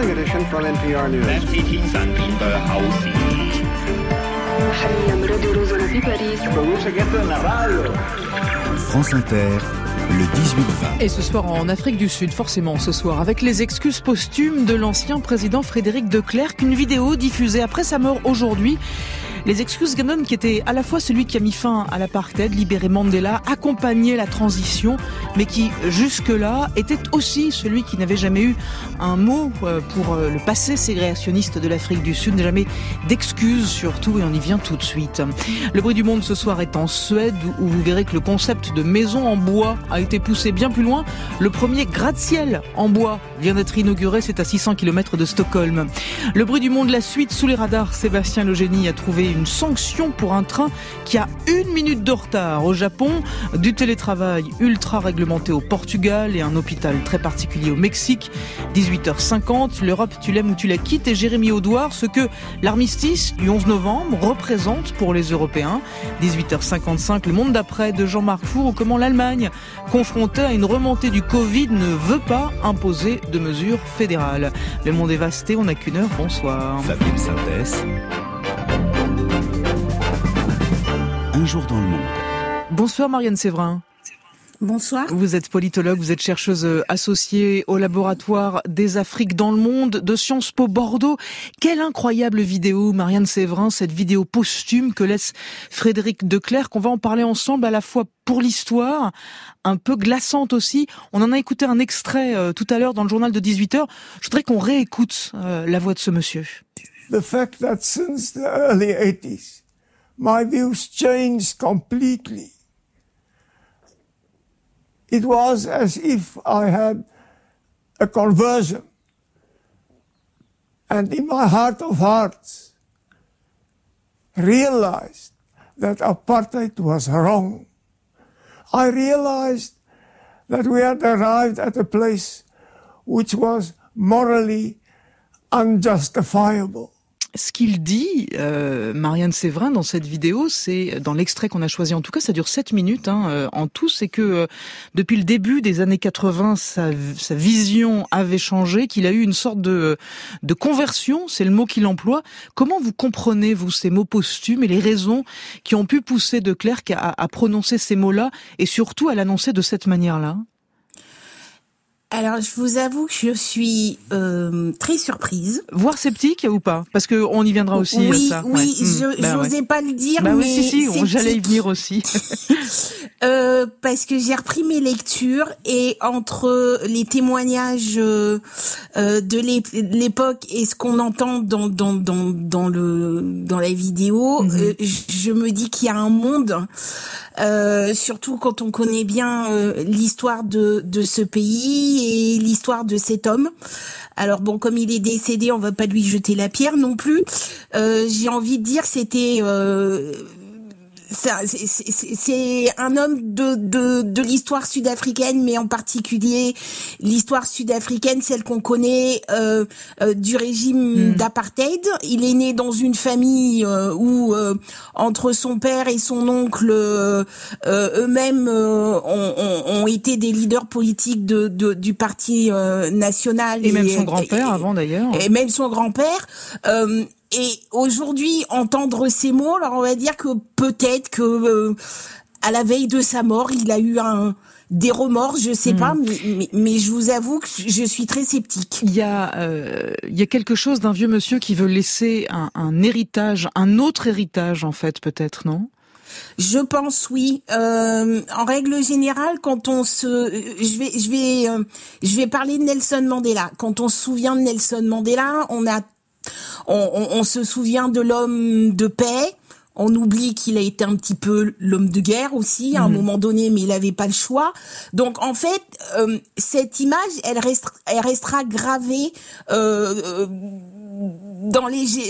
Morning Edition from NPR News. France Inter, le 18-20. Et ce soir en Afrique du Sud, forcément ce soir, avec les excuses posthumes de l'ancien président Frédéric de Klerk, une vidéo diffusée après sa mort aujourd'hui. Les excuses Gannon, qui était à la fois celui qui a mis fin à l'apartheid, libéré Mandela, accompagné la transition, mais qui jusque-là était aussi celui qui n'avait jamais eu un mot pour le passé ségrégationniste de l'Afrique du Sud, jamais d'excuses surtout, et on y vient tout de suite. Le bruit du monde ce soir est en Suède, où vous verrez que le concept de maison en bois a été poussé bien plus loin. Le premier gratte-ciel en bois vient d'être inauguré, c'est à 600 km de Stockholm. Le bruit du monde, la suite sous les radars, Sébastien Legénie a trouvé une sanction pour un train qui a 1 minute de retard au Japon, du télétravail ultra réglementé au Portugal et un hôpital très particulier au Mexique. 18h50, l'Europe tu l'aimes ou tu la quittes, et Jérémy Audouard, ce que l'armistice du 11 novembre représente pour les Européens. 18h55, le monde d'après de Jean-Marc Four, ou comment l'Allemagne, confrontée à une remontée du Covid, ne veut pas imposer de mesures fédérales. Le monde est vasté, on n'a qu'une heure, bonsoir. Fabienne Synthèse. Un jour dans le monde. Bonsoir Marianne Séverin. Bonsoir. Vous êtes politologue, vous êtes chercheuse associée au laboratoire des Afriques dans le monde de Sciences Po Bordeaux. Quelle incroyable vidéo, Marianne Séverin, cette vidéo posthume que laisse Frédéric de Klerk. On va en parler ensemble, à la fois pour l'histoire, un peu glaçante aussi. On en a écouté un extrait tout à l'heure dans le journal de 18h. Je voudrais qu'on réécoute la voix de ce monsieur. The fact that since the early 80s, my views changed completely. It was as if I had a conversion. And in my heart of hearts, realized that apartheid was wrong. I realized that we had arrived at a place which was morally unjustifiable. Ce qu'il dit, Marianne Séverin, dans cette vidéo, c'est, dans l'extrait qu'on a choisi, en tout cas, ça dure 7 minutes en tout, c'est que depuis le début des années 80, sa vision avait changé, qu'il a eu une sorte de conversion, c'est le mot qu'il emploie. Comment vous comprenez, vous, ces mots posthumes et les raisons qui ont pu pousser de Klerk à prononcer ces mots-là et surtout à l'annoncer de cette manière-là ? Alors, je vous avoue que je suis très surprise. Voire sceptique ou pas ? Parce que on y viendra aussi. Oui, ça. Oui, ouais. je n'osais pas le dire, mais oui, si, sceptique. j'allais y venir aussi. Parce que j'ai repris mes lectures et entre les témoignages de l'époque et ce qu'on entend dans la vidéo, je me dis qu'il y a un monde. Surtout quand on connaît bien l'histoire de ce pays et l'histoire de cet homme. Alors bon, comme il est décédé, on va pas lui jeter la pierre non plus. J'ai envie de dire que c'était c'est un homme de l'histoire sud-africaine, mais en particulier l'histoire sud-africaine, celle qu'on connaît du régime d'apartheid. Il est né dans une famille où entre son père et son oncle eux-mêmes ont été des leaders politiques du parti national et même son grand-père avant d'ailleurs. Et même son grand-père. Et aujourd'hui, entendre ces mots, alors on va dire que peut-être que à la veille de sa mort, il a eu des remords, je sais pas, mais je vous avoue que je suis très sceptique. Il y a quelque chose d'un vieux monsieur qui veut laisser un héritage, un autre héritage en fait, peut-être, non ? Je pense oui. En règle générale, quand on je vais parler de Nelson Mandela. Quand on se souvient de Nelson Mandela, on se souvient de l'homme de paix. On oublie qu'il a été un petit peu l'homme de guerre aussi à un moment donné, mais il avait pas le choix. Donc en fait, cette image, elle restera gravée dans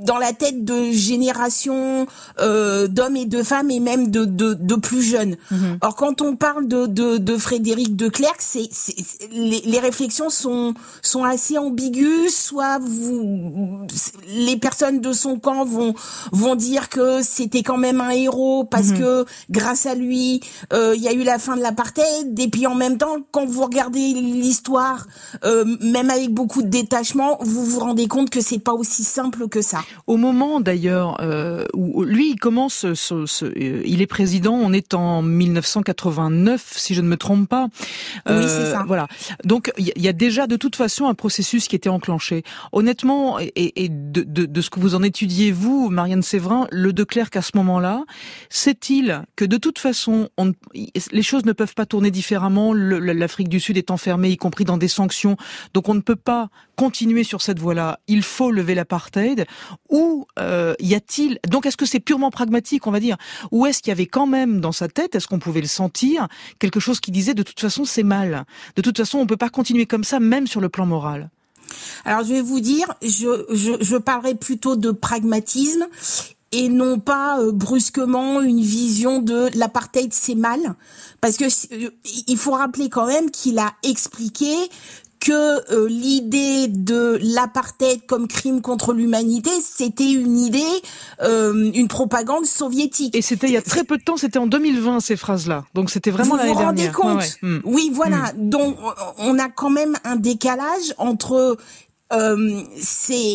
dans la tête de générations d'hommes et de femmes et même de plus jeunes. Alors quand on parle de Frédéric de Clercq, les réflexions sont assez ambiguës. Soit les personnes de son camp vont dire que c'était quand même un héros parce que grâce à lui il y a eu la fin de l'apartheid, et puis en même temps quand vous regardez l'histoire même avec beaucoup de détachement, vous vous rendez compte que c'est pas aussi simple que ça. Au moment d'ailleurs où lui il commence il est président, on est en 1989 si je ne me trompe pas. Oui, c'est ça. Voilà. Donc il y a déjà de toute façon un processus qui était enclenché. Honnêtement, et de ce que vous en étudiez vous, Marianne Sévrin, le de Clercq à ce moment-là, sait-il que de toute façon les choses ne peuvent pas tourner différemment, l'Afrique du Sud est enfermée, y compris dans des sanctions, donc on ne peut pas continuer sur cette voie-là, il faut lever l'apartheid, ou y a-t-il, donc est-ce que c'est purement pragmatique, on va dire, ou est-ce qu'il y avait quand même dans sa tête, est-ce qu'on pouvait le sentir, quelque chose qui disait de toute façon c'est mal, de toute façon on peut pas continuer comme ça, même sur le plan moral? Alors je vais vous dire, je parlerai plutôt de pragmatisme et non pas brusquement une vision de l'apartheid c'est mal, parce que il faut rappeler quand même qu'il a expliqué que l'idée de l'apartheid comme crime contre l'humanité, c'était une idée, une propagande soviétique. Et c'était il y a très peu de temps, c'était en 2020 ces phrases-là. Donc c'était vraiment l'année dernière. Vous vous rendez compte ? Oui, voilà. Donc on a quand même un décalage entre ses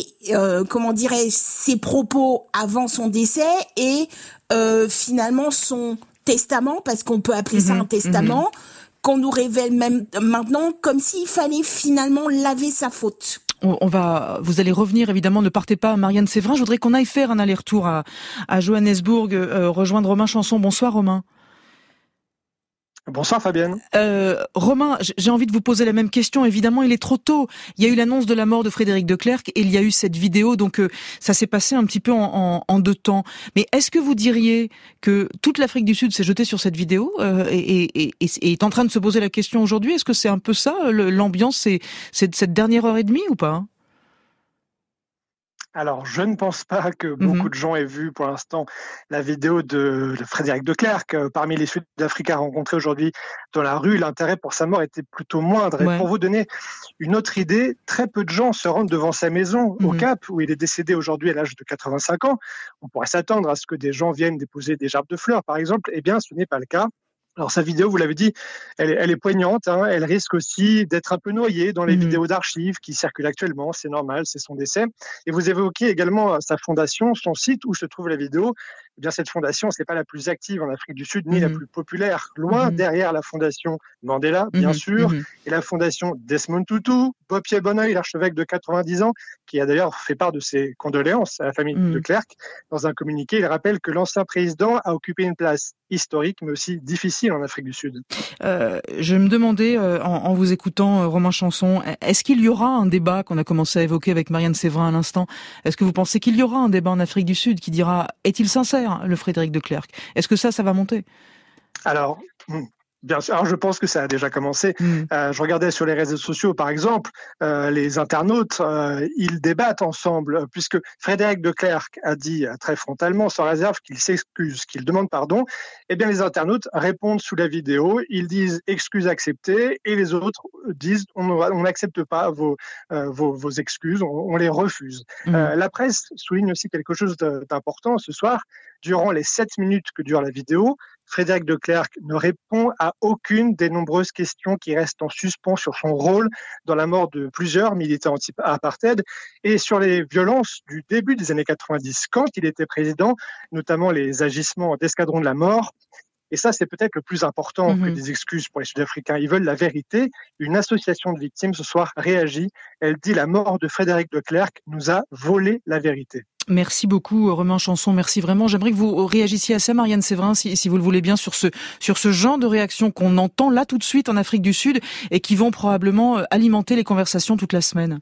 propos avant son décès et finalement son testament, parce qu'on peut appeler ça un testament, qu'on nous révèle même maintenant comme s'il fallait finalement laver sa faute. Vous allez revenir évidemment, ne partez pas, Marianne Sévrin. Je voudrais qu'on aille faire un aller-retour à Johannesburg, rejoindre Romain Chanson. Bonsoir Romain. Bonsoir Fabienne. Romain, j'ai envie de vous poser la même question. Évidemment, il est trop tôt. Il y a eu l'annonce de la mort de Frédéric de Clercq et il y a eu cette vidéo, donc ça s'est passé un petit peu en deux temps. Mais est-ce que vous diriez que toute l'Afrique du Sud s'est jetée sur cette vidéo et est en train de se poser la question aujourd'hui? Est-ce que c'est un peu ça l'ambiance, c'est cette dernière heure et demie ou pas? Alors, je ne pense pas que beaucoup de gens aient vu pour l'instant la vidéo de Frédéric de Clercq. Parmi les Sud-Africains rencontrés aujourd'hui dans la rue, l'intérêt pour sa mort était plutôt moindre. Ouais. Et pour vous donner une autre idée, très peu de gens se rendent devant sa maison au Cap, où il est décédé aujourd'hui à l'âge de 85 ans. On pourrait s'attendre à ce que des gens viennent déposer des gerbes de fleurs, par exemple. Eh bien, ce n'est pas le cas. Alors sa vidéo, vous l'avez dit, elle est poignante, hein. Elle risque aussi d'être un peu noyée dans les vidéos d'archives qui circulent actuellement, c'est normal, c'est son décès. Et vous évoquez également sa fondation, son site où se trouve la vidéo. Eh bien, cette fondation, c'est pas la plus active en Afrique du Sud, ni la plus populaire, loin derrière la fondation Mandela, bien sûr, et la fondation Desmond Tutu, Bob Bonneuil, l'archevêque de 90 ans, qui a d'ailleurs fait part de ses condoléances à la famille de Clercq. Dans un communiqué, il rappelle que l'ancien président a occupé une place historique, mais aussi difficile en Afrique du Sud. Je me demandais, en vous écoutant, Romain Chanson, est-ce qu'il y aura un débat qu'on a commencé à évoquer avec Marianne Sévrin à l'instant? Est-ce que vous pensez qu'il y aura un débat en Afrique du Sud qui dira, est-il sincère, le Frédéric de Clercq? Est-ce que ça va monter? Alors, bien sûr, alors je pense que ça a déjà commencé. Je regardais sur les réseaux sociaux, par exemple, les internautes, ils débattent ensemble, puisque Frédéric de Clercq a dit très frontalement, sans réserve, qu'il s'excuse, qu'il demande pardon. Eh bien, les internautes répondent sous la vidéo, ils disent « excuse acceptée » et les autres disent « on n'accepte pas vos excuses, on les refuse ». La presse souligne aussi quelque chose d'important ce soir. Durant les 7 minutes que dure la vidéo, Frédéric de Clercq ne répond à aucune des nombreuses questions qui restent en suspens sur son rôle dans la mort de plusieurs militants anti-apartheid et sur les violences du début des années 90, quand il était président, notamment les agissements d'escadron de la mort. Et ça, c'est peut-être le plus important que des excuses pour les Sud-Africains. Ils veulent la vérité. Une association de victimes ce soir réagit. Elle dit « La mort de Frédéric de Clercq nous a volé la vérité ». Merci beaucoup, Romain Chanson. Merci vraiment. J'aimerais que vous réagissiez à ça, Marianne Sévrin, si vous le voulez bien, sur ce genre de réactions qu'on entend là tout de suite en Afrique du Sud et qui vont probablement alimenter les conversations toute la semaine.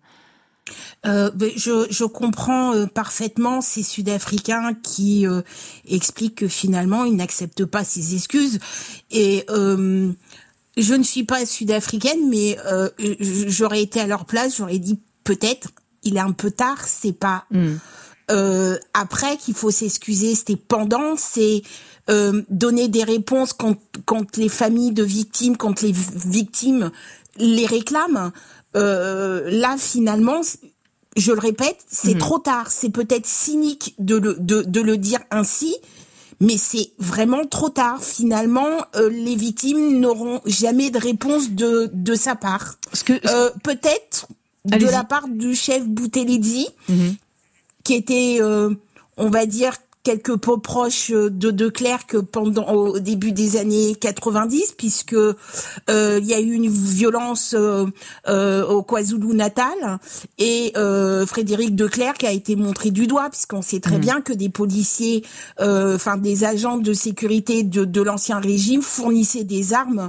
Je comprends parfaitement ces Sud-Africains qui expliquent que finalement ils n'acceptent pas ces excuses et je ne suis pas sud-africaine, mais j'aurais été à leur place, j'aurais dit peut-être il est un peu tard, c'est pas après qu'il faut s'excuser, c'était pendant, c'est donner des réponses quand les familles de victimes, quand les victimes les réclament. Là, finalement, je le répète, c'est trop tard. C'est peut-être cynique de le dire ainsi, mais c'est vraiment trop tard. Finalement, les victimes n'auront jamais de réponse de sa part. Peut-être de la part du chef Buthelezi, qui était, on va dire, quelque peu proche de Klerk au début des années 90, puisque il y a eu une violence au KwaZulu-Natal et Frédéric de Klerk a été montré du doigt, puisqu'on sait très bien que des policiers, des agents de sécurité de l'ancien régime fournissaient des armes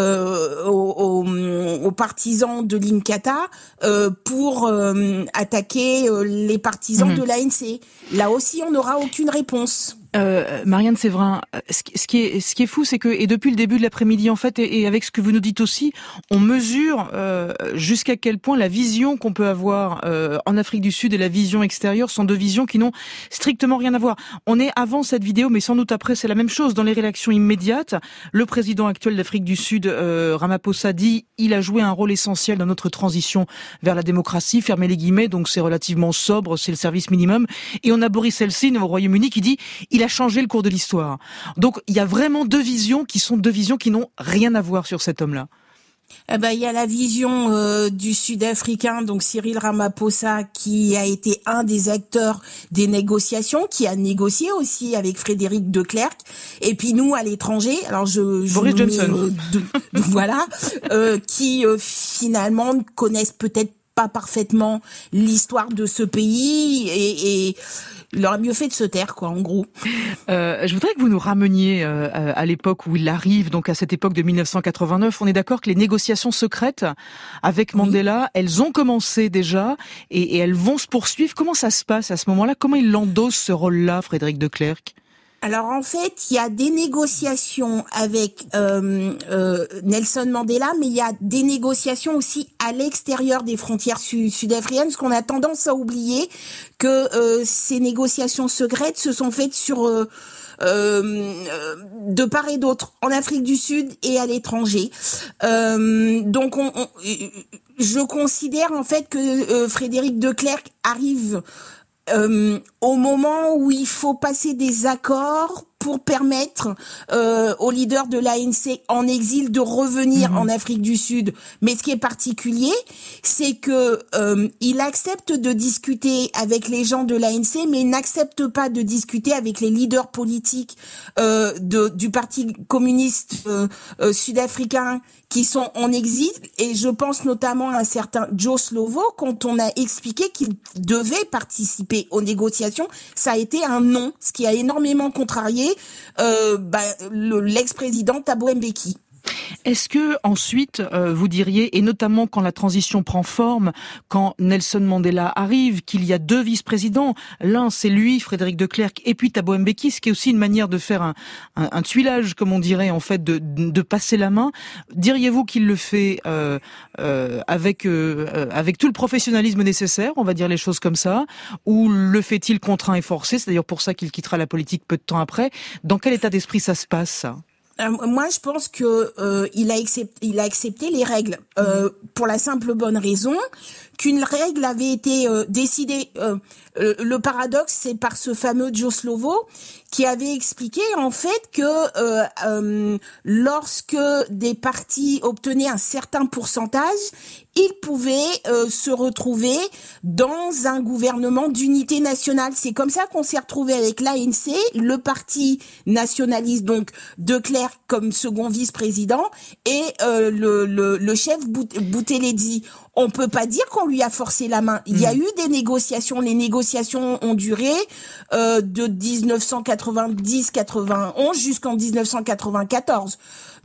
aux partisans de l'Inkatha pour attaquer les partisans de l'ANC. Là aussi, on n'aura aucune réponse. Marianne Séverin, ce qui est fou, c'est que, et depuis le début de l'après-midi, en fait, et avec ce que vous nous dites aussi, on mesure jusqu'à quel point la vision qu'on peut avoir en Afrique du Sud et la vision extérieure sont deux visions qui n'ont strictement rien à voir. On est avant cette vidéo, mais sans doute après, c'est la même chose. Dans les réactions immédiates, le président actuel d'Afrique du Sud, Ramaphosa, dit « Il a joué un rôle essentiel dans notre transition vers la démocratie », fermez les guillemets, donc c'est relativement sobre, c'est le service minimum. Et on a Boris Helsin au Royaume-Uni qui dit « Il a changé le cours de l'histoire ». Donc il y a vraiment deux visions qui n'ont rien à voir sur cet homme-là. Il y a la vision du Sud-Africain, donc Cyril Ramaphosa, qui a été un des acteurs des négociations, qui a négocié aussi avec Frédéric de Klerk. Et puis nous, à l'étranger, alors Boris Johnson, qui finalement ne connaissent peut-être pas parfaitement l'histoire de ce pays et il aurait mieux fait de se taire, quoi, en gros. Je voudrais que vous nous rameniez à l'époque où il arrive, donc à cette époque de 1989. On est d'accord que les négociations secrètes avec Mandela, elles ont commencé déjà et elles vont se poursuivre. Comment ça se passe à ce moment-là ? Comment il endosse ce rôle-là, Frédéric de Klerk ? Alors en fait, il y a des négociations avec Nelson Mandela, mais il y a des négociations aussi à l'extérieur des frontières sud-africaines, parce qu'on a tendance à oublier que ces négociations secrètes se sont faites sur de part et d'autre, en Afrique du Sud et à l'étranger. Donc je considère en fait que Frédéric de Klerk arrive au moment où il faut passer des accords pour permettre aux leaders de l'ANC en exil de revenir en Afrique du Sud. Mais ce qui est particulier, c'est que il accepte de discuter avec les gens de l'ANC, mais il n'accepte pas de discuter avec les leaders politiques du Parti communiste sud-africain qui sont en exil. Et je pense notamment à un certain Joe Slovo, quand on a expliqué qu'il devait participer aux négociations, ça a été un non, ce qui a énormément contrarié l'ex-président Thabo Mbeki. Est-ce que ensuite vous diriez, et notamment quand la transition prend forme, quand Nelson Mandela arrive, qu'il y a deux vice-présidents, l'un c'est lui, Frédéric de Klerk, et puis Thabo Mbeki, ce qui est aussi une manière de faire un tuilage, comme on dirait en fait, de passer la main. Diriez-vous qu'il le fait avec tout le professionnalisme nécessaire, on va dire les choses comme ça, ou le fait-il contraint et forcé? C'est d'ailleurs pour ça qu'il quittera la politique peu de temps après. Dans quel état d'esprit ça se passe, ça? Moi, je pense que il a accepté les règles pour la simple bonne raison qu'une règle avait été décidée. Le paradoxe, c'est par ce fameux Joe Slovo qui avait expliqué en fait que lorsque des partis obtenaient un certain pourcentage, ils pouvaient se retrouver dans un gouvernement d'unité nationale. C'est comme ça qu'on s'est retrouvé avec l'ANC, le parti nationaliste, donc de Klerk comme second vice-président, et le chef Buthelezi. On peut pas dire qu'on lui a forcé la main. Il y a eu des négociations. Les négociations ont duré de 1990-91 jusqu'en 1994.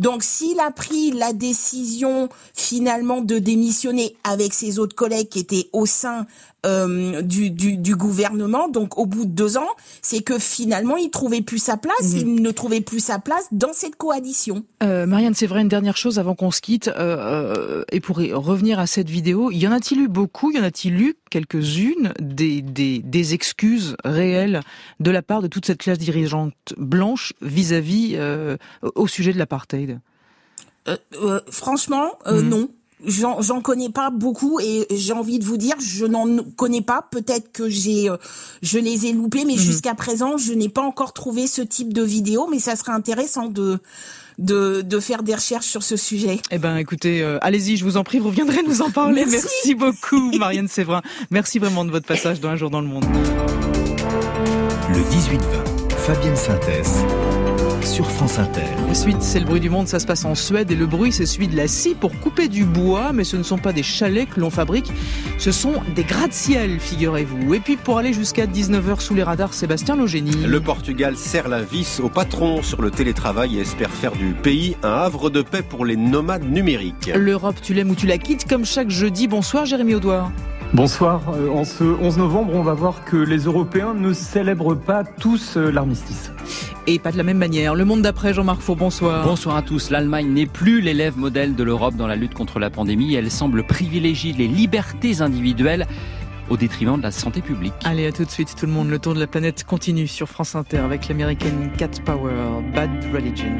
Donc s'il a pris la décision finalement de démissionner avec ses autres collègues qui étaient au sein du gouvernement, donc au bout de 2 ans, c'est que finalement il trouvait plus sa place, il ne trouvait plus sa place dans cette coalition. Marianne Sévrin, une dernière chose avant qu'on se quitte, et pour revenir à cette vidéo, y en a-t-il eu beaucoup, y en a-t-il eu quelques-unes des excuses réelles de la part de toute cette classe dirigeante blanche vis-à-vis au sujet de l'apartheid? Franchement, non. J'en connais pas beaucoup et j'ai envie de vous dire, je n'en connais pas. Peut-être que je les ai loupés, mais jusqu'à présent, je n'ai pas encore trouvé ce type de vidéo. Mais ça serait intéressant de faire des recherches sur ce sujet. Eh ben, écoutez, allez-y, je vous en prie, vous reviendrez nous en parler. Merci beaucoup, Marianne Sévrin. Merci vraiment de votre passage dans Un jour dans le monde. Le 18-20, Fabienne Synthèse. Sur France Inter. La suite, c'est le bruit du monde, ça se passe en Suède et le bruit, c'est celui de la scie pour couper du bois, mais ce ne sont pas des chalets que l'on fabrique, ce sont des gratte-ciel, figurez-vous. Et puis pour aller jusqu'à 19h sous les radars, Sébastien Logénie. Le Portugal serre la vis au patron sur le télétravail et espère faire du pays un havre de paix pour les nomades numériques. L'Europe, tu l'aimes ou tu la quittes, comme chaque jeudi. Bonsoir Jérémy Audouard. Bonsoir. En ce 11 novembre, on va voir que les Européens ne célèbrent pas tous l'armistice. Et pas de la même manière. Le monde d'après, Jean-Marc Faux, bonsoir. Bonsoir à tous. L'Allemagne n'est plus l'élève modèle de l'Europe dans la lutte contre la pandémie. Elle semble privilégier les libertés individuelles au détriment de la santé publique. Allez, à tout de suite tout le monde. Le tour de la planète continue sur France Inter avec l'américaine Cat Power, Bad Religion.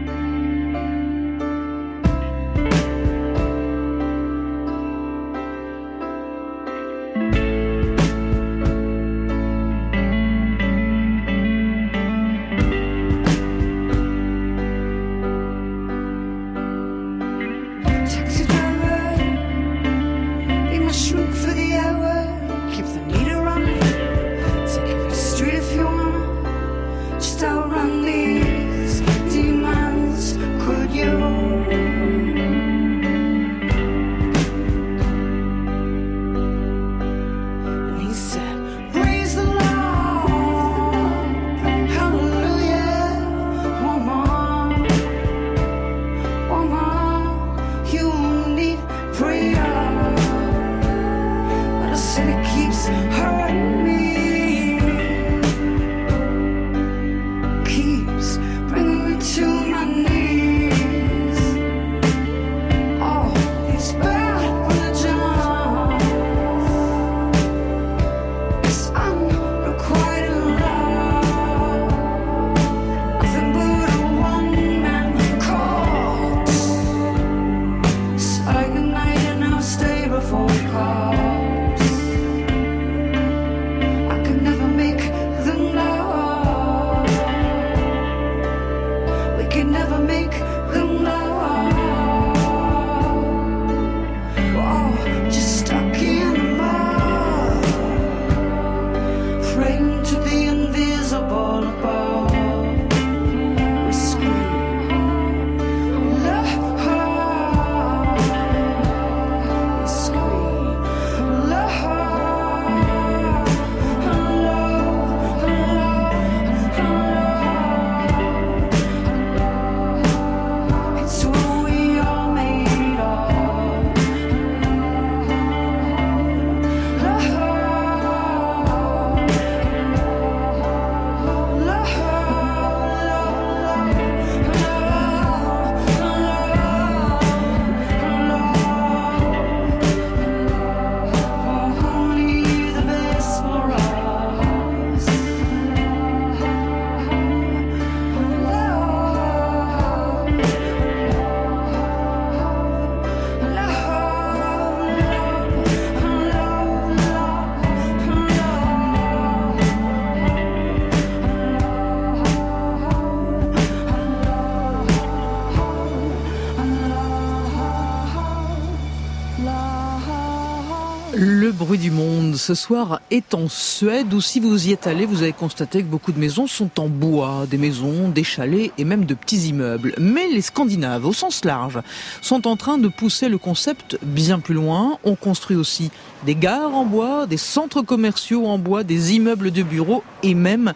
Le bruit du monde ce soir est en Suède où si vous y êtes allé, vous avez constaté que beaucoup de maisons sont en bois, des maisons, des chalets et même de petits immeubles. Mais les Scandinaves, au sens large, sont en train de pousser le concept bien plus loin. On construit aussi des gares en bois, des centres commerciaux en bois, des immeubles de bureaux et même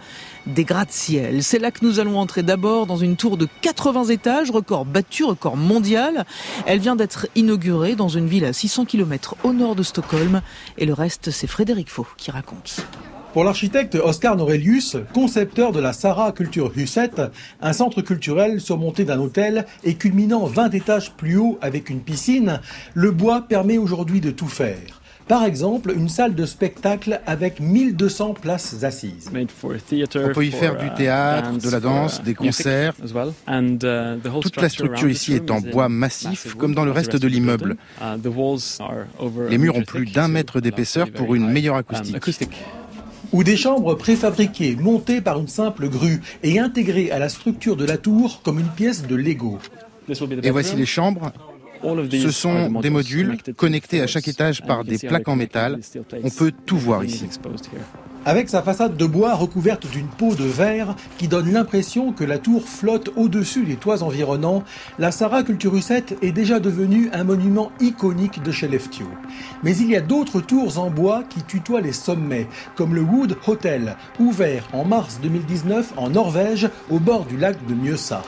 des gratte-ciel. C'est là que nous allons entrer d'abord dans une tour de 80 étages, record battu, record mondial. Elle vient d'être inaugurée dans une ville à 600 km au nord de Stockholm. Et le reste, c'est Frédéric Faux qui raconte. Pour l'architecte Oscar Norelius, concepteur de la Sara Kulturhuset, un centre culturel surmonté d'un hôtel et culminant 20 étages plus haut avec une piscine, le bois permet aujourd'hui de tout faire. Par exemple, une salle de spectacle avec 1200 places assises. On peut y faire du théâtre, de la danse, des concerts. Toute la structure ici est en bois massif, comme dans le reste de l'immeuble. Les murs ont plus d'1 mètre d'épaisseur pour une meilleure acoustique. Ou des chambres préfabriquées, montées par une simple grue et intégrées à la structure de la tour comme une pièce de Lego. Et voici les chambres. Ce sont des modules connectés à chaque étage par des plaques en métal. On peut tout voir ici. Avec sa façade de bois recouverte d'une peau de verre qui donne l'impression que la tour flotte au-dessus des toits environnants, la Sara Kulturhuset est déjà devenue un monument iconique de Skellefteå. Mais il y a d'autres tours en bois qui tutoient les sommets, comme le Wood Hotel, ouvert en mars 2019 en Norvège au bord du lac de Mjøsa.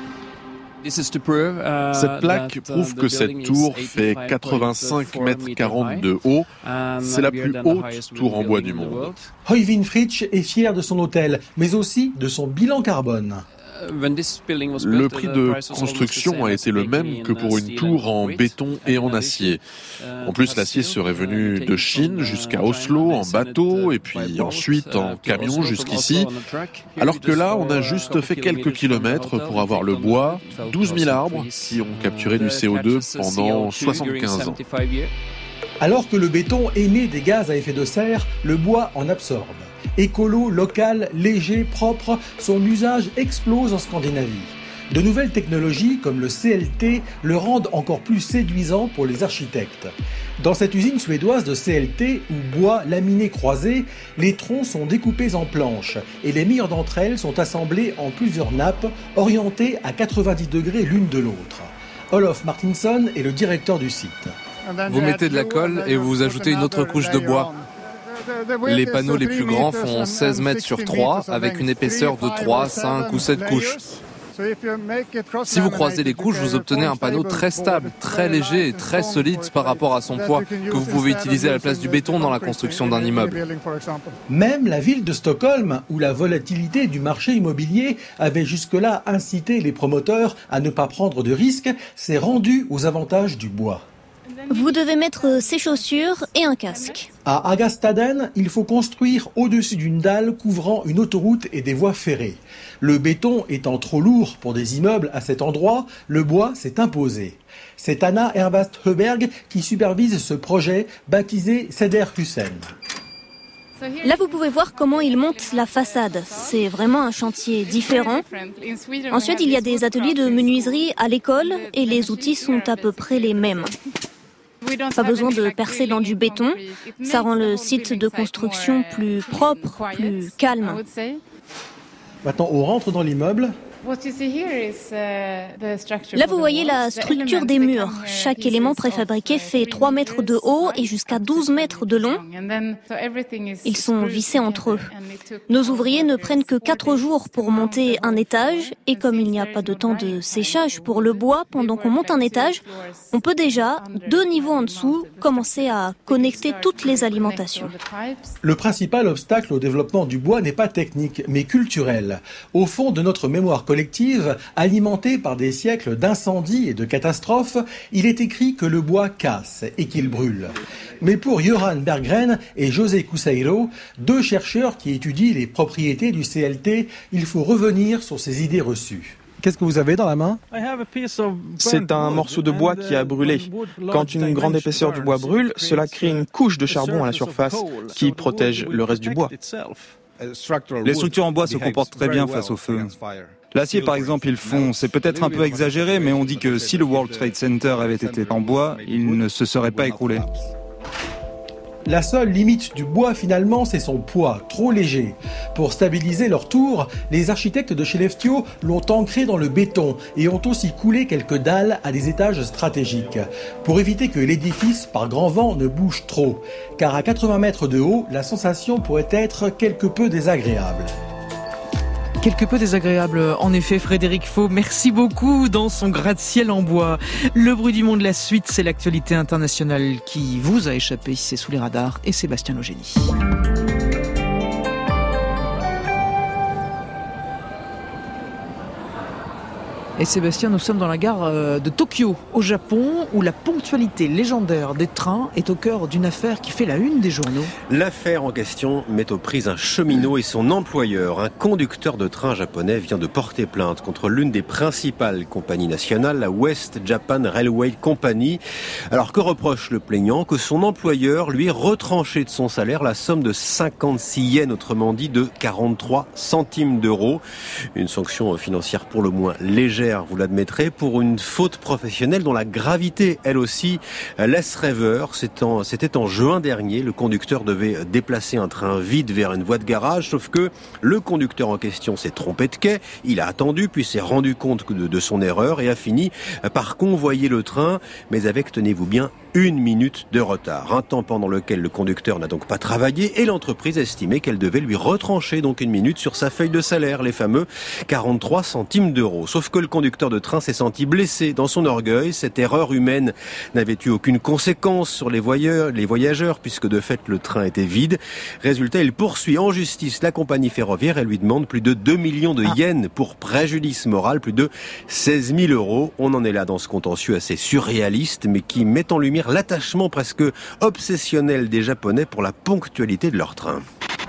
Cette plaque prouve que cette tour fait 85 mètres 40 de haut. C'est la plus haute tour en bois du monde. Øyvind Fritsch est fier de son hôtel, mais aussi de son bilan carbone. Le prix de construction a été le même que pour une tour en béton et en acier. En plus, l'acier serait venu de Chine jusqu'à Oslo en bateau et puis ensuite en camion jusqu'ici. Alors que là, on a juste fait quelques kilomètres pour avoir le bois, 12 000 arbres qui ont capturé du CO2 pendant 75 ans. Alors que le béton émet des gaz à effet de serre, le bois en absorbe. Écolo, local, léger, propre, son usage explose en Scandinavie. De nouvelles technologies comme le CLT le rendent encore plus séduisant pour les architectes. Dans cette usine suédoise de CLT, ou bois laminé croisé, les troncs sont découpés en planches et les meilleures d'entre elles sont assemblées en plusieurs nappes orientées à 90 degrés l'une de l'autre. Olof Martinsson est le directeur du site. Vous mettez de la colle et vous ajoutez une autre couche de bois. Les panneaux les plus grands font 16 mètres sur 3 avec une épaisseur de 3, 5 ou 7 couches. Si vous croisez les couches, vous obtenez un panneau très stable, très léger et très solide par rapport à son poids que vous pouvez utiliser à la place du béton dans la construction d'un immeuble. Même la ville de Stockholm, où la volatilité du marché immobilier avait jusque-là incité les promoteurs à ne pas prendre de risques, s'est rendue aux avantages du bois. Vous devez mettre ses chaussures et un casque. À Hagastaden, il faut construire au-dessus d'une dalle couvrant une autoroute et des voies ferrées. Le béton étant trop lourd pour des immeubles à cet endroit, le bois s'est imposé. C'est Anna Herbast-Höberg qui supervise ce projet baptisé Cederhusen. Là, vous pouvez voir comment ils montent la façade. C'est vraiment un chantier différent. Ensuite, il y a des ateliers de menuiserie à l'école et les outils sont à peu près les mêmes. Pas besoin de percer dans du béton. Ça rend le site de construction plus propre, plus calme. Maintenant, on rentre dans l'immeuble. Là, vous voyez la structure des murs. Chaque élément préfabriqué fait 3 mètres de haut et jusqu'à 12 mètres de long. Ils sont vissés entre eux. Nos ouvriers ne prennent que 4 jours pour monter un étage et comme il n'y a pas de temps de séchage pour le bois pendant qu'on monte un étage, on peut déjà, 2 niveaux en dessous, commencer à connecter toutes les alimentations. Le principal obstacle au développement du bois n'est pas technique, mais culturel. Au fond de notre mémoire collective, alimentée par des siècles d'incendies et de catastrophes, il est écrit que le bois casse et qu'il brûle. Mais pour Göran Berggren et José Couceiro, 2 chercheurs qui étudient les propriétés du CLT, il faut revenir sur ces idées reçues. Qu'est-ce que vous avez dans la main ? C'est un morceau de bois qui a brûlé. Quand une grande épaisseur du bois brûle, cela crée une couche de charbon à la surface qui protège le reste du bois. Les structures en bois se comportent très bien face au feu. L'acier, par exemple, ils font, c'est peut-être un peu exagéré, mais on dit que si le World Trade Center avait été en bois, il ne se serait pas écroulé. La seule limite du bois, finalement, c'est son poids, trop léger. Pour stabiliser leur tour, les architectes de Skellefteå l'ont ancré dans le béton et ont aussi coulé quelques dalles à des étages stratégiques, pour éviter que l'édifice, par grand vent, ne bouge trop. Car à 80 mètres de haut, la sensation pourrait être quelque peu désagréable. Quelque peu désagréable, en effet, Frédéric Faux. Merci beaucoup dans son gratte-ciel en bois. Le bruit du monde, la suite, c'est l'actualité internationale qui vous a échappé. C'est Sous les radars et Sébastien Logénie. Et Sébastien, nous sommes dans la gare de Tokyo, au Japon, où la ponctualité légendaire des trains est au cœur d'une affaire qui fait la une des journaux. L'affaire en question met aux prises un cheminot et son employeur. Un conducteur de train japonais vient de porter plainte contre l'une des principales compagnies nationales, la West Japan Railway Company. Alors que reproche le plaignant? Que son employeur lui ait retranché de son salaire la somme de 56 yens, autrement dit de 43 centimes d'euros. Une sanction financière pour le moins légère, vous l'admettrez, pour une faute professionnelle dont la gravité, elle aussi, laisse rêveur. C'était en juin dernier. Le conducteur devait déplacer un train vide vers une voie de garage, sauf que le conducteur en question s'est trompé de quai. Il a attendu, puis s'est rendu compte de son erreur et a fini par convoyer le train, mais avec, tenez-vous bien, 1 minute de retard. Un temps pendant lequel le conducteur n'a donc pas travaillé et l'entreprise a estimé qu'elle devait lui retrancher donc 1 minute sur sa feuille de salaire, les fameux 43 centimes d'euros. Sauf que le conducteur de train s'est senti blessé dans son orgueil. Cette erreur humaine n'avait eu aucune conséquence sur les voyageurs puisque de fait le train était vide. Résultat, il poursuit en justice la compagnie ferroviaire et lui demande plus de 2 millions de yens pour préjudice moral, plus de 16 000 euros. On en est là dans ce contentieux assez surréaliste mais qui met en lumière l'attachement presque obsessionnel des Japonais pour la ponctualité de leur train.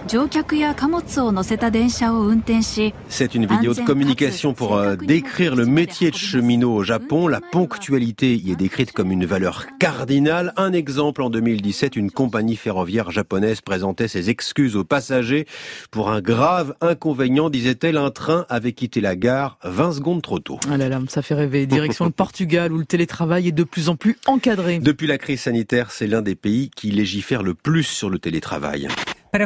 C'est une vidéo de communication pour décrire le métier de cheminot au Japon. La ponctualité y est décrite comme une valeur cardinale. Un exemple, en 2017, une compagnie ferroviaire japonaise présentait ses excuses aux passagers pour un grave inconvénient, disait-elle. Un train avait quitté la gare 20 secondes trop tôt. Ah là là, ça fait rêver. Direction le Portugal où le télétravail est de plus en plus encadré. Depuis la crise sanitaire, c'est l'un des pays qui légifère le plus sur le télétravail. La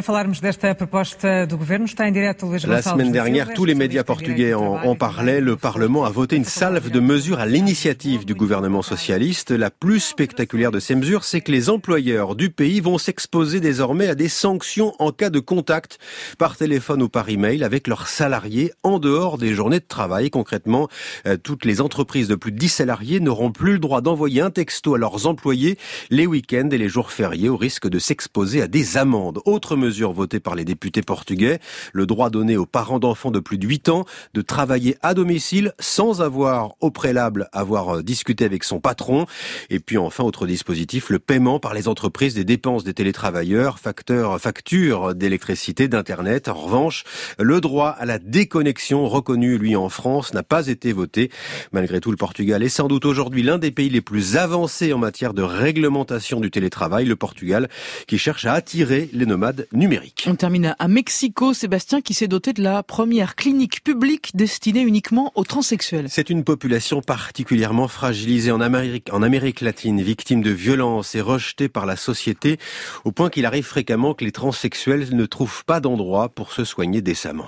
semaine dernière, tous les médias portugais en parlaient. Le Parlement a voté une salve de mesures à l'initiative du gouvernement socialiste. La plus spectaculaire de ces mesures, c'est que les employeurs du pays vont s'exposer désormais à des sanctions en cas de contact par téléphone ou par email avec leurs salariés en dehors des journées de travail. Concrètement, toutes les entreprises de plus de 10 salariés n'auront plus le droit d'envoyer un texto à leurs employés les week-ends et les jours fériés au risque de s'exposer à des amendes. Autre mesure votée par les députés portugais, le droit donné aux parents d'enfants de plus de 8 ans de travailler à domicile sans avoir au préalable discuté avec son patron. Et puis enfin, autre dispositif, le paiement par les entreprises des dépenses des télétravailleurs, factures d'électricité, d'internet. En revanche, le droit à la déconnexion reconnu, lui, en France, n'a pas été voté. Malgré tout, le Portugal est sans doute aujourd'hui l'un des pays les plus avancés en matière de réglementation du télétravail. Le Portugal qui cherche à attirer les nomades numérique. On termine à Mexico, Sébastien, qui s'est doté de la première clinique publique destinée uniquement aux transsexuels. C'est une population particulièrement fragilisée en Amérique latine, victime de violences et rejetée par la société, au point qu'il arrive fréquemment que les transsexuels ne trouvent pas d'endroit pour se soigner décemment.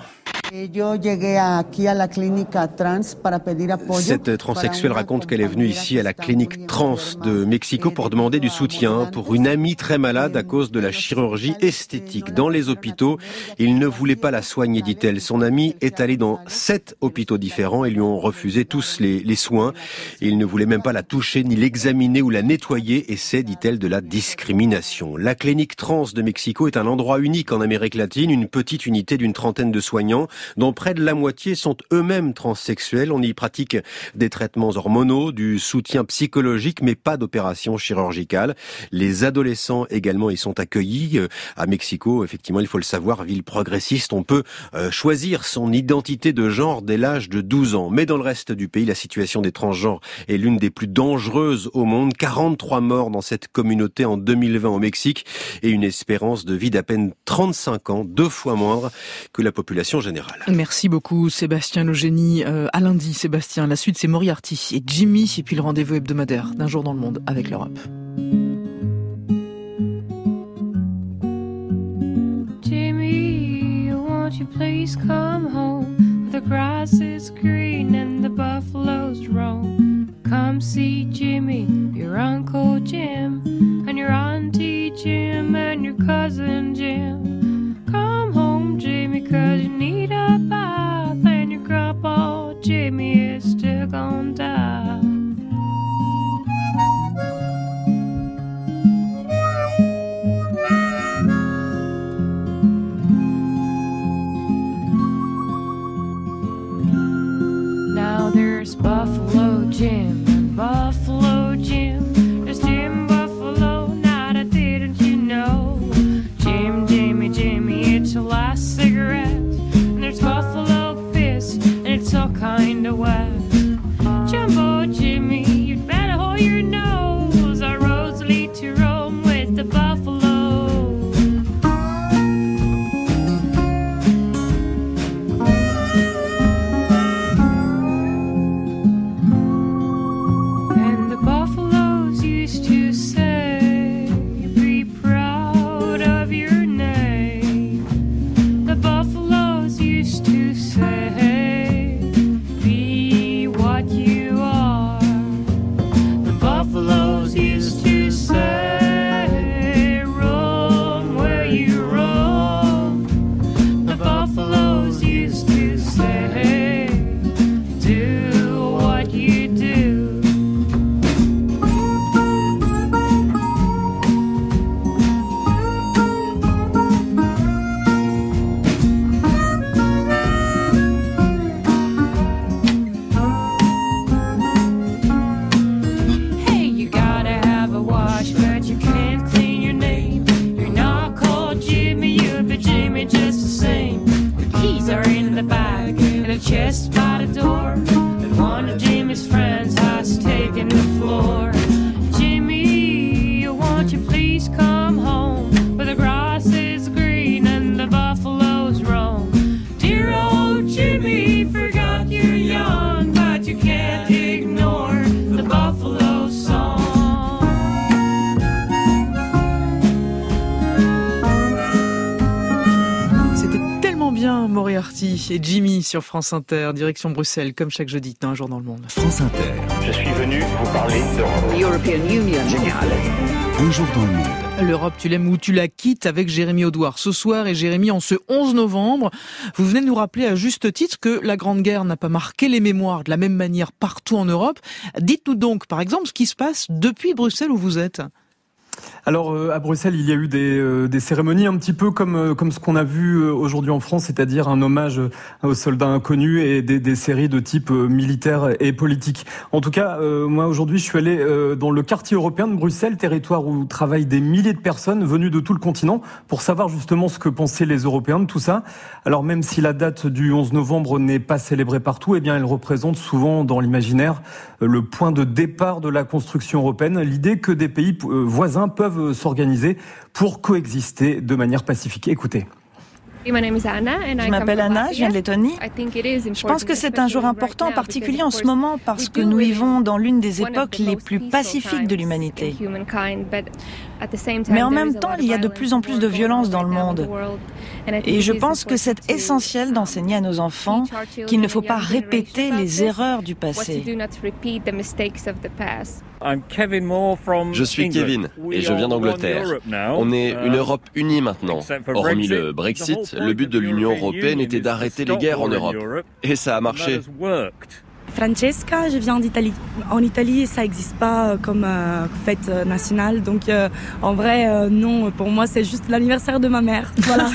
Cette transsexuelle raconte qu'elle est venue ici à la clinique trans de Mexico pour demander du soutien pour une amie très malade à cause de la chirurgie esthétique. Dans les hôpitaux, ils ne voulaient pas la soigner, dit-elle. Son amie est allée dans 7 hôpitaux différents et lui ont refusé tous les soins. Ils ne voulaient même pas la toucher, ni l'examiner ou la nettoyer et c'est, dit-elle, de la discrimination. La clinique trans de Mexico est un endroit unique en Amérique latine, une petite unité d'une trentaine de soignants dont près de la moitié sont eux-mêmes transsexuels. On y pratique des traitements hormonaux, du soutien psychologique, mais pas d'opération chirurgicale. Les adolescents également y sont accueillis. À Mexico, effectivement, il faut le savoir, ville progressiste, on peut choisir son identité de genre dès l'âge de 12 ans. Mais dans le reste du pays, la situation des transgenres est l'une des plus dangereuses au monde. 43 morts dans cette communauté en 2020 au Mexique et une espérance de vie d'à peine 35 ans, 2 fois moindre que la population générale. Merci beaucoup Sébastien Logénie. À lundi Sébastien, la suite c'est Moriarty et Jimmy et puis le rendez-vous hebdomadaire d'un jour dans le monde avec l'Europe. Jimmy, won't you please come home? The grass is green and the buffaloes roam. Come see Jimmy, your Uncle Jim, and your Auntie Jim, and your cousin Jim. Come home, Jimmy, 'cause you need a bath. used to say, be proud of your name. The buffaloes used to say, be what you are. The buffaloes used to say, roam where you roam. The buffaloes used to say, do what you do. Hey, you gotta have a wash, but you can't clean your name. You're not called Jimmy, you'll be Jimmy just the same. The keys are in the bag, and a chest by the door. And one of Jimmy's friends has taken the floor. Jimmy, won't you please come home, where the grass is green and the buffaloes roam. Dear old Jimmy, forgot you're young, but you can't ignore the buffalo song. C'était tellement bien, Moriarty et Jimmy sur France Inter, direction Bruxelles, comme chaque jeudi, Un jour dans le monde. France Inter. Je suis venu vous parler d'Europe. The European Union. Général. Un jour dans le monde. L'Europe, tu l'aimes ou tu la quittes, avec Jérémy Audouard ce soir. Et Jérémy, en ce 11 novembre, vous venez de nous rappeler à juste titre que la Grande Guerre n'a pas marqué les mémoires de la même manière partout en Europe. Dites-nous donc, par exemple, ce qui se passe depuis Bruxelles où vous êtes. Alors à Bruxelles, il y a eu des cérémonies un petit peu comme ce qu'on a vu aujourd'hui en France, c'est-à-dire un hommage aux soldats inconnus et des séries de type militaire et politique. En tout cas, moi aujourd'hui, je suis allé dans le quartier européen de Bruxelles, territoire où travaillent des milliers de personnes venues de tout le continent pour savoir justement ce que pensaient les Européens de tout ça. Alors même si la date du 11 novembre n'est pas célébrée partout, eh bien elle représente souvent dans l'imaginaire le point de départ de la construction européenne, l'idée que des pays voisins peuvent s'organiser pour coexister de manière pacifique. Écoutez. Je m'appelle Anna, je viens de Lettonie. Je pense que c'est un jour important, en particulier en ce moment, parce que nous vivons dans l'une des époques les plus pacifiques de l'humanité. Mais en même temps, il y a de plus en plus de violence dans le monde. Et je pense que c'est essentiel d'enseigner à nos enfants qu'il ne faut pas répéter les erreurs du passé. Je suis Kevin et je viens d'Angleterre. On est une Europe unie maintenant. Hormis le Brexit, le but de l'Union européenne était d'arrêter les guerres en Europe. Et ça a marché. Francesca, je viens d'Italie. En Italie, ça n'existe pas comme fête nationale. Donc, en vrai, non, pour moi, c'est juste l'anniversaire de ma mère. Voilà.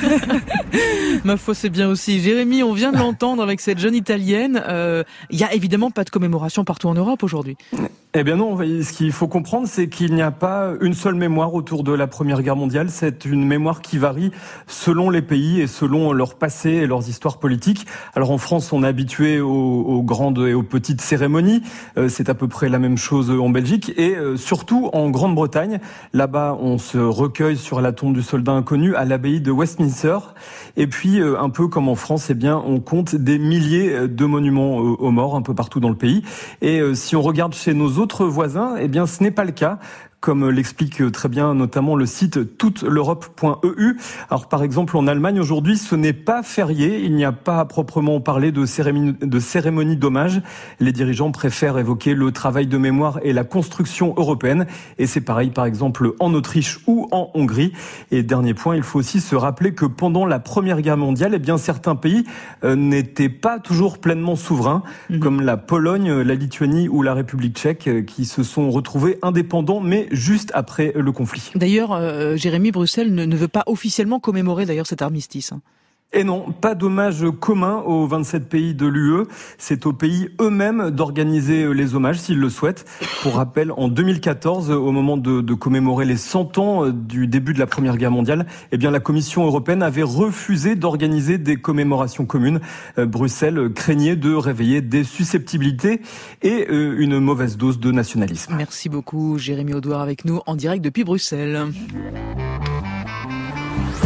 Ma foi, c'est bien aussi. Jérémy, on vient de l'entendre avec cette jeune Italienne. Il n'y a évidemment pas de commémoration partout en Europe aujourd'hui. Eh bien non, ce qu'il faut comprendre, c'est qu'il n'y a pas une seule mémoire autour de la Première Guerre mondiale. C'est une mémoire qui varie selon les pays et selon leur passé et leurs histoires politiques. Alors en France, on est habitué aux grandes et aux petites cérémonies. C'est à peu près la même chose en Belgique et surtout en Grande-Bretagne. Là-bas, on se recueille sur la tombe du soldat inconnu à l'abbaye de Westminster. Et puis, un peu comme en France, eh bien, on compte des milliers de monuments aux morts un peu partout dans le pays. Et si on regarde chez nos autres voisins, eh bien, ce n'est pas le cas. Comme l'explique très bien notamment le site touteleurope.eu. Alors par exemple en Allemagne aujourd'hui ce n'est pas férié, il n'y a pas à proprement parler de cérémonie d'hommage. Les dirigeants préfèrent évoquer le travail de mémoire et la construction européenne et c'est pareil par exemple en Autriche ou en Hongrie. Et dernier point, il faut aussi se rappeler que pendant la Première Guerre mondiale, eh bien certains pays n'étaient pas toujours pleinement souverains, comme la Pologne, la Lituanie ou la République tchèque qui se sont retrouvés indépendants mais juste après le conflit. D'ailleurs, Jérémy, Bruxelles ne veut pas officiellement commémorer d'ailleurs cet armistice. Et non, pas d'hommage commun aux 27 pays de l'UE. C'est aux pays eux-mêmes d'organiser les hommages s'ils le souhaitent. Pour rappel, en 2014, au moment de commémorer les 100 ans du début de la Première Guerre mondiale, eh bien, la Commission européenne avait refusé d'organiser des commémorations communes. Bruxelles craignait de réveiller des susceptibilités et une mauvaise dose de nationalisme. Merci beaucoup, Jérémy Audouard avec nous en direct depuis Bruxelles.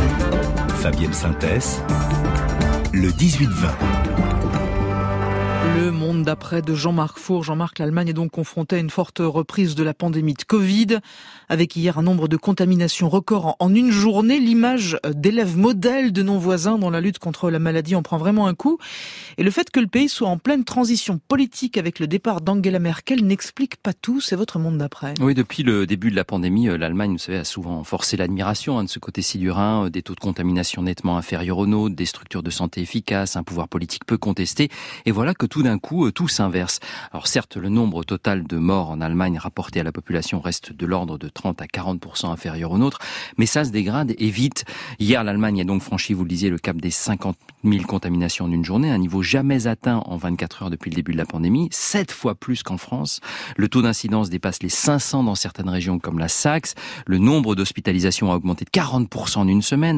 Fabienne Synthèse, le 18-20. Le monde d'après de Jean-Marc Four. Jean-Marc, l'Allemagne est donc confrontée à une forte reprise de la pandémie de Covid, avec hier un nombre de contaminations record en une journée. L'image d'élèves modèles de nos voisins dans la lutte contre la maladie en prend vraiment un coup. Et le fait que le pays soit en pleine transition politique avec le départ d'Angela Merkel n'explique pas tout. C'est votre monde d'après. Oui, depuis le début de la pandémie, l'Allemagne, vous savez, a souvent forcé l'admiration de ce côté-ci du Rhin, des taux de contamination nettement inférieurs aux nôtres, des structures de santé efficaces, un pouvoir politique peu contesté. Et voilà que tout d'un coup, tout s'inverse. Alors certes, le nombre total de morts en Allemagne rapporté à la population reste de l'ordre de 30 à 40% inférieur au nôtre, mais ça se dégrade et vite. Hier, l'Allemagne a donc franchi, vous le disiez, le cap des 50 000 contaminations en une journée, un niveau jamais atteint en 24 heures depuis le début de la pandémie, 7 fois plus qu'en France. Le taux d'incidence dépasse les 500 dans certaines régions comme la Saxe. Le nombre d'hospitalisations a augmenté de 40% en une semaine,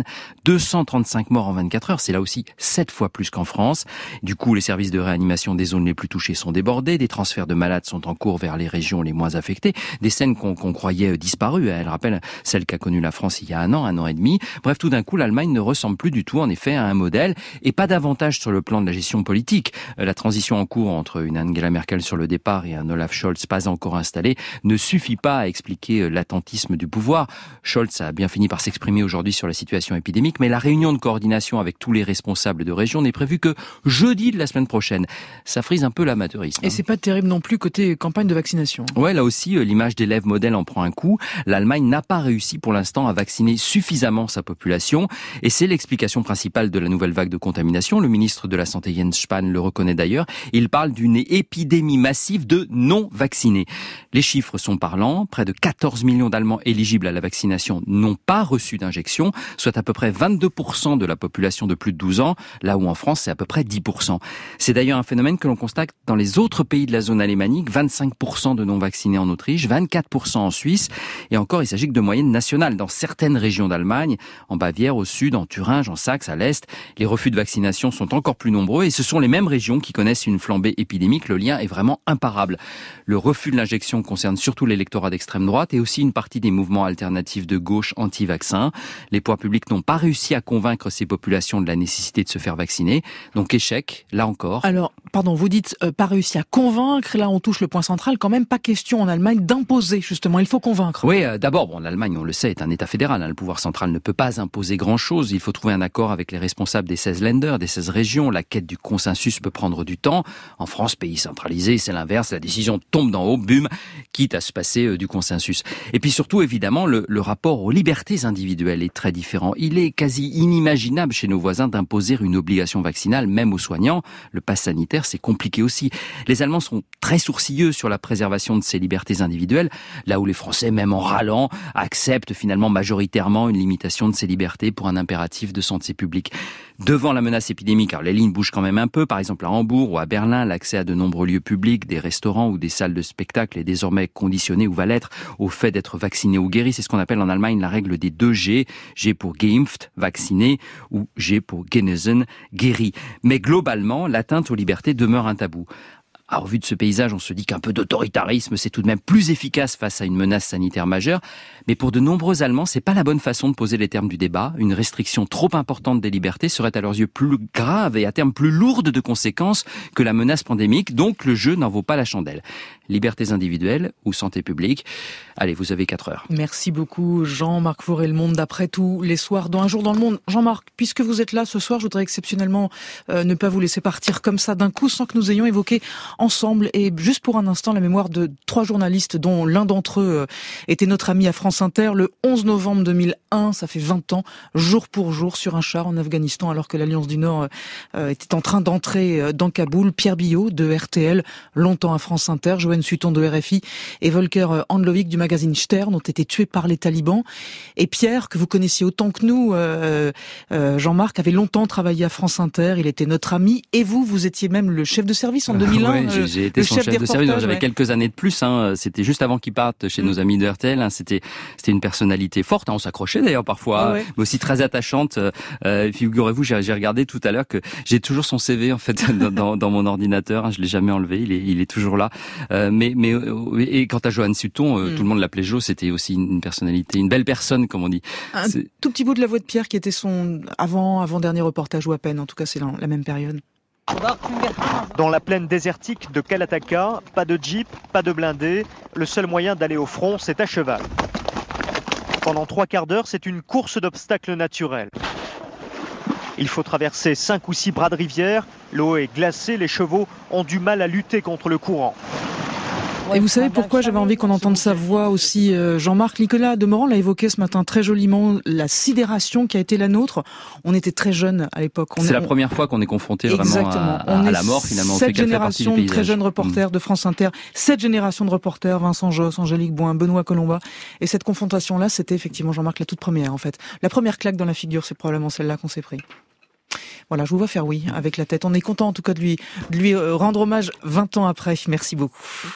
235 morts en 24 heures, c'est là aussi 7 fois plus qu'en France. Du coup, les services de réanimation des zones les plus touchées sont débordés, des transferts de malades sont en cours vers les régions les moins affectées, des scènes qu'on croyait disparues, elle rappelle celle qu'a connue la France il y a un an et demi. Bref, tout d'un coup, l'Allemagne ne ressemble plus du tout, en effet, à un modèle, et pas davantage sur le plan de la gestion politique. La transition en cours entre une Angela Merkel sur le départ et un Olaf Scholz pas encore installé ne suffit pas à expliquer l'attentisme du pouvoir. Scholz a bien fini par s'exprimer aujourd'hui sur la situation épidémique, mais la réunion de coordination avec tous les responsables de région n'est prévue que jeudi de la semaine prochaine. Ça frise un peu l'amateurisme. Et c'est pas terrible non plus côté campagne de vaccination. Ouais, là aussi, l'image d'élève modèle en prend un coup. L'Allemagne n'a pas réussi pour l'instant à vacciner suffisamment sa population, et c'est l'explication principale de la nouvelle vague de contamination. Le ministre de la Santé Jens Spahn le reconnaît d'ailleurs. Il parle d'une épidémie massive de non-vaccinés. Les chiffres sont parlants. Près de 14 millions d'Allemands éligibles à la vaccination n'ont pas reçu d'injection, soit à peu près 22% de la population de plus de 12 ans, là où en France c'est à peu près 10%. C'est d'ailleurs un phénomène que l'on constate dans les autres pays de la zone alémanique, 25% de non-vaccinés en Autriche, 24% en Suisse, et encore il s'agit que de moyennes nationales. Dans certaines régions d'Allemagne, en Bavière, au sud, en Thuringe, en Saxe, à l'est, les refus de vaccination sont encore plus nombreux, et ce sont les mêmes régions qui connaissent une flambée épidémique. Le lien est vraiment imparable. Le refus de l'injection concerne surtout l'électorat d'extrême droite et aussi une partie des mouvements alternatifs de gauche anti-vaccins. Les pouvoirs publics n'ont pas réussi à convaincre ces populations de la nécessité de se faire vacciner. Donc échec, là encore. Alors, pardon, vous dites pas réussi à convaincre. Là, on touche le point central. Quand même pas question en Allemagne d'imposer, justement. Il faut convaincre. Oui, d'abord, l'Allemagne, on le sait, est un État fédéral. Le pouvoir central ne peut pas imposer grand-chose. Il faut trouver un accord avec les responsables des 16 Länder, des 16 régions. La quête du consensus peut prendre du temps. En France, pays centralisé, c'est l'inverse. La décision tombe d'en haut, bum, quitte à se passer du consensus. Et puis surtout, évidemment, le rapport aux libertés individuelles est très différent. Il est quasi inimaginable chez nos voisins d'imposer une obligation vaccinale, même aux soignants. Le pass sanitaire, c'est compliqué aussi. Les Allemands sont très sourcilleux sur la préservation de ces libertés individuelles, là où les Français, même en râlant, acceptent finalement majoritairement une limitation de ces libertés pour un impératif de santé publique. Devant la menace épidémique, alors les lignes bougent quand même un peu. Par exemple, à Hambourg ou à Berlin, l'accès à de nombreux lieux publics, des restaurants ou des salles de spectacle est désormais conditionné, ou va l'être, au fait d'être vacciné ou guéri. C'est ce qu'on appelle en Allemagne la règle des 2 G. G pour geimpft, vacciné, ou G pour genesen, guéri. Mais globalement, l'atteinte aux libertés demeure un tabou. Alors, au vu de ce paysage, on se dit qu'un peu d'autoritarisme, c'est tout de même plus efficace face à une menace sanitaire majeure. Mais pour de nombreux Allemands, c'est pas la bonne façon de poser les termes du débat. Une restriction trop importante des libertés serait à leurs yeux plus grave et à terme plus lourde de conséquences que la menace pandémique. Donc, le jeu n'en vaut pas la chandelle. Libertés individuelles ou santé publique. Allez, vous avez 4 heures. Merci beaucoup, Jean-Marc Fourré, Le Monde d'après tous les soirs dans Un jour dans le monde. Jean-Marc, puisque vous êtes là ce soir, je voudrais exceptionnellement ne pas vous laisser partir comme ça d'un coup sans que nous ayons évoqué ensemble et juste pour un instant la mémoire de 3 journalistes dont l'un d'entre eux était notre ami à France Inter le 11 novembre 2001, ça fait 20 ans, jour pour jour sur un char en Afghanistan alors que l'Alliance du Nord était en train d'entrer dans Kaboul. Pierre Billot de RTL, longtemps à France Inter, Joanne Sutton de RFI et Volker Handlovic du magazine Stern ont été tués par les talibans. Et Pierre, que vous connaissiez autant que nous, Jean-Marc, avait longtemps travaillé à France Inter, il était notre ami et vous étiez même le chef de service en 2001. Ouais, j'ai été son chef de service, j'avais quelques années de plus, c'était juste avant qu'il parte chez nos amis de RTL, c'était une personnalité forte, on s'accrochait d'ailleurs parfois, mais aussi très attachante. Figurez-vous, j'ai regardé tout à l'heure que j'ai toujours son CV en fait dans mon ordinateur, je l'ai jamais enlevé, il est toujours là. Et quant à Joanne Sutton, tout le monde l'appelait Jo, c'était aussi une personnalité, une belle personne comme on dit. Un tout petit bout de la voix de Pierre qui était son avant-dernier reportage ou à peine, en tout cas c'est la même période. Dans la plaine désertique de Kalataka, pas de jeep, pas de blindé. Le seul moyen d'aller au front, c'est à cheval. Pendant 3/4 d'heure, c'est une course d'obstacles naturels. Il faut traverser 5 ou 6 bras de rivière. L'eau est glacée, les chevaux ont du mal à lutter contre le courant. Et vous savez pourquoi j'avais envie qu'on entende sa voix aussi, Jean-Marc? Nicolas Demorand l'a évoqué ce matin très joliment, la sidération qui a été la nôtre. On était très jeunes à l'époque. C'est la première fois qu'on est confronté vraiment à la mort, finalement. Cette génération de très jeunes reporters de France Inter, cette génération de reporters, Vincent Josse, Angélique Boin, Benoît Colomba. Et cette confrontation-là, c'était effectivement, Jean-Marc, la toute première, en fait. La première claque dans la figure, c'est probablement celle-là qu'on s'est pris. Voilà, je vous vois faire oui avec la tête. On est content en tout cas de lui rendre hommage 20 ans après. Merci beaucoup.